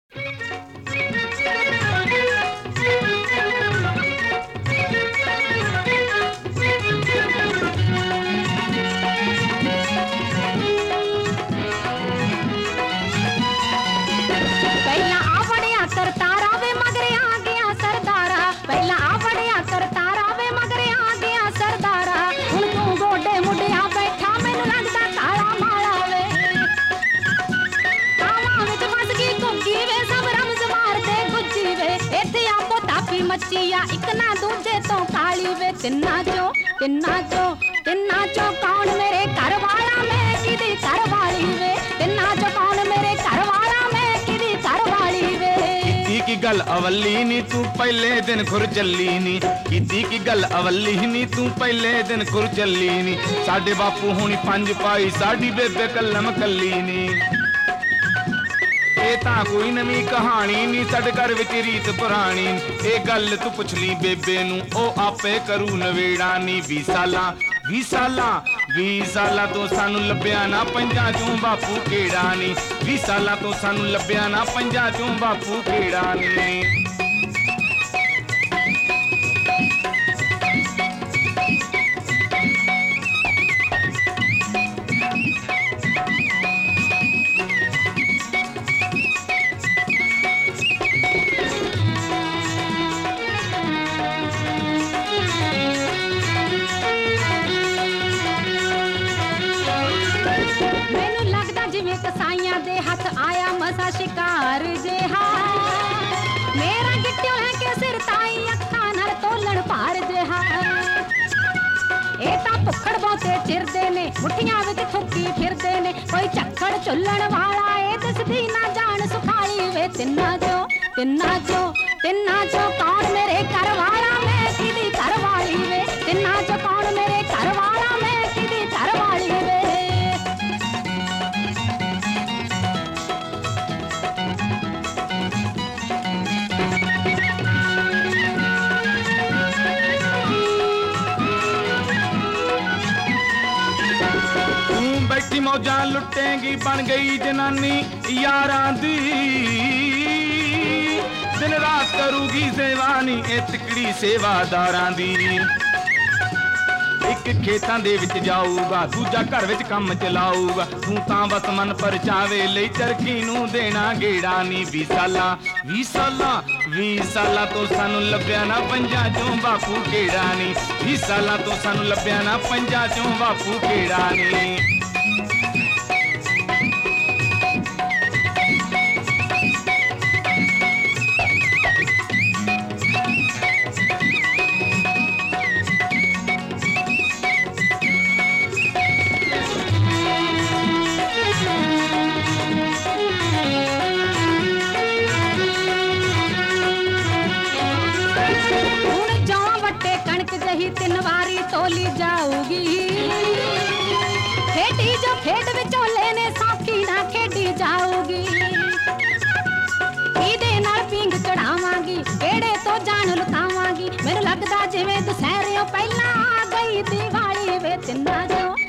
ਮੱਚੀਆ ਇੱਕ ਨਾ ਦੂਜੇ ਤੋਂ ਕਾਲੀ ਵੇ ਤਿੰਨਾਂ ਚੋਂ ਕੌਣ ਮੇਰੇ ਘਰ ਵਾਲਾ ਮੈਂ ਕਿਹਦੀ ਘਰ ਵਾਲੀ ਵੇ ਤਿੰਨਾਂ ਚੋਂ ਕੌਣ ਮੇਰੇ ਘਰ ਵਾਲਾ ਮੈਂ ਕਿਹਦੀ ਘਰ ਵਾਲੀ ਵੇ ਕੀਤੀ ਕੀ ਗੱਲ ਅਵੱਲੀ ਨੀ ਤੂੰ ਪਹਿਲੇ ਦਿਨ ਖੁਰ ਚੱਲੀ ਨੀ ਕੀਤੀ ਕੀ ਗੱਲ ਅਵੱਲੀ ਨੀ ਤੂੰ ਪਹਿਲੇ ਦਿਨ ਖੁਰ ਚੱਲੀ ਨੀ ਸਾਡੇ ਬਾਪੂ ਹੋਣੀ ਪੰਜ ਪਾਈ ਸਾਡੀ ਬੇਬੇ ਕਲਮ ਕੱਲੀ ਨੀ ਇਹ ਤਾਂ ਕੋਈ ਨਵੀਂ ਕਹਾਣੀ ਨਹੀਂ ਸਾਡੇ ਘਰ ਵਿੱਚ ਰੀਤ ਪੁਰਾਣੀ ਇਹ ਗੱਲ ਤੂੰ ਪੁੱਛ ਲਈ ਬੇਬੇ ਨੂੰ ਉਹ ਆਪੇ ਕਰੂ ਨਵੇੜਾ ਨੀ 20 ਸਾਲਾਂ ਤੋਂ ਸਾਨੂੰ ਲੱਭਿਆ ਨਾ ਪੰਜਾਂ ਚੋਂ ਬਾਪੂ ਕਿਹੜਾ ਨੀ 20 ਸਾਲਾਂ ਤੋਂ ਸਾਨੂੰ ਲੱਭਿਆ ਨਾ ਪੰਜਾਂ ਚੋਂ ਬਾਪੂ ਕਿਹੜਾ ਨੀ ਕਸਾਈਆਂ ਦੇ ਹੱਥ ਆਇਆ ਮਸਾ ਸ਼ਿਕਾਰ ਜਿਹਾ ਮੇਰਾ ਗਿੱਟਿਓ ਲੈ ਕੇ ਸਿਰ ਤਾਈ ਅੱਖਾਂ ਨਾਲ ਤੋਲਣ ਭਾਰ ਜਿਹਾ ਇਹ ਤਾਂ ਭੁੱਖੜ ਬਹੁਤੇ ਚਿਰਦੇ ਨੇ ਮੁੱਠੀਆਂ ਵਿੱਚ ਥੁੱਕੀ ਫਿਰਦੇ ਨੇ ਕੋਈ ਝੱਖੜ ਚੁੱਲਣ ਵਾਲਾ ਇਹ ਦਿਸਦੀ ਨਾ ਜਾਣ ਸੁਖਾਲੀ ਵੇ ਤਿੰਨਾਂ ਚੋਂ ਕੌਣ ਮੇਰੇ ਘਰ ਵਾਲਾ ਮੈਂ ਕਿਹਦੀ ਘਰ ਵਾਲੀ ਵੇ ਤਿੰਨਾਂ ਚੋਂ ਕੌਣ ਮੇਰੇ ਘਰ ਵਾਲਾ ਮੈਂ ਕਿਹਦੀ ਘਰ ਵਾਲੀ ਵੇ ਬੈਠੀ ਮੌਜਾਂ ਲੁੱਟੇਗੀ ਬਣ ਗਈ ਜਨਾਨੀ ਯਾਰਾਂ ਦੀ ਦਿਨ ਰਾਤ ਕਰੂਗੀ ਸੇਵਾ ਨੀ ਇਹ ਤਿਕੜੀ ਸੇਵਾਦਾਰਾਂ ਦੀ ਇੱਕ ਖੇਤਾਂ ਦੇ ਵਿੱਚ ਜਾਊਗਾ ਦੂਜਾ ਘਰ ਵਿੱਚ ਕੰਮ ਚਲਾਊਗਾ ਤੂੰ ਤਾਂ ਬਸ ਮਨ ਪਰਚਾਵੇ ਲਈ ਚਰਖੀ ਨੂੰ ਦੇਣਾ ਗੇੜਾ ਨੀ 20 ਸਾਲਾਂ ਤੋਂ ਸਾਨੂੰ ਲੱਭਿਆ ਨਾ ਪੰਜਾਂ ਚੋਂ ਬਾਪੂ ਕਿਹੜਾ ਨੀ 20 ਸਾਲਾਂ ਤੋਂ ਸਾਨੂੰ ਲੱਭਿਆ ਨਾ ਪੰਜਾਂ ਚੋਂ ਬਾਪੂ ਕਿਹੜਾ ਨੀ ਤਿੰਨ ਵਾਰੀ ਤੋਲੀ ਜਾਊਗੀ ਖੇਡੀ ਜੋ ਖੇਡ ਵਿਚੋਲੇ ਨੇ ਸੌਖੀ ਨਾ ਖੇਡੀ ਜਾਊਗੀ ਇਹਦੇ ਨਾਲ ਪਿੰਗ ਚੜਾਵਾਂਗੀ ਕਿਹੜੇ ਤੋਂ ਜਾਨ ਲੁਕਾਵਾਂਗੀ ਮੈਨੂੰ ਲੱਗਦਾ ਜਿਵੇਂ ਦੁਸਹਿਰਿਓਂ ਪਹਿਲਾਂ ਆ ਗਈ ਦੀਵਾਲੀ ਵੇ ਤਿੰਨਾਂ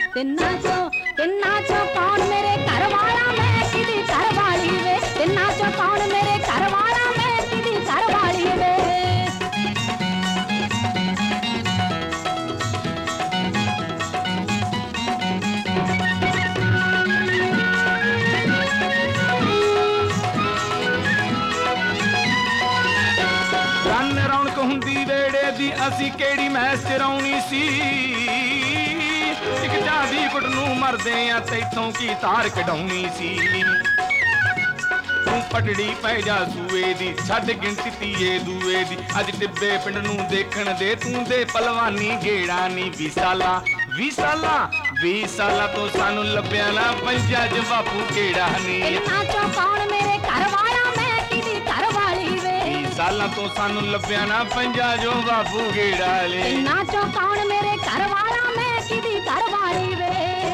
ਚੋਂ ਕੌਣ ਮੇਰੇ ਘਰ ਵਾਲਾ ਮੈਂ ਕਿਹਦੀ ਘਰ ਵਾਲੀ ਵੇ ਤਿੰਨਾਂ ਚੋਂ ਕੌਣ ਮੇਰੇ ਘਰ ਵਾਲਾ ਮੈਂ ਕਿਹਦੀ ਘਰ ਵਾਲੀ ਵੇ ਰੌਣਕ ਹੁੰਦੀ ਵੇੜੇ ਦੀ ਅਸੀਂ ਕਿਹੜੀ ਮਹਿਸ ਚਰਾਉਣੀ ਸੀ ਇੱਕ ਜਾਦੀ ਕੁੱਟ ਨੂੰ ਮਰਦੇ ਆ ਤੈਥੋਂ ਕੀ ਤਾਰ ਕਢਾਉਣੀ ਸੀ ਤੂੰ ਪਟੜੀ ਪੈ ਜਾ ਸੂਏ ਦੀ ਛੱਡ ਗਿਣਤੀ ਤੀਏ ਦੂਏ ਦੀ ਅੱਜ ਟਿੱਬੇ ਪਿੰਡ ਨੂੰ ਦੇਖਣ ਦੇ ਤੂੰ ਦੇ ਪਲਵਾਨੀ ਗੇੜਾ ਨੀ 20 ਸਾਲਾਂ ਤੋਂ ਸਾਨੂੰ ਲੱਭਿਆ ਨਾ ਪੰਜਾਂ ਚ ਬਾਪੂ ਕਿਹੜਾ ਨੀ ਤਿੰਨਾਂ ਚੋਂ ਕੌਣ ਮੇਰੇ ਘਰ ਵਾਲਾ ਮੈਂ ਕਿਹਦੀ ਘਰ ਵਾਲੀ ਵੇ 20 ਸਾਲਾਂ ਤੋਂ ਸਾਨੂੰ ਲੱਭਿਆ ਨਾ ਪੰਜਾਂ ਚੋਂ ਬਾਪੂ ਕਿਹੜਾ ਨੀ ਤਿੰਨਾਂ ਚੋਂ ਕੌਣ ਮੇਰੇ ਘਰ ਵਾਲਾ ਮੈਂ ਕਿਹਦੀ ਘਰ ਵਾਲੀ ਵੇ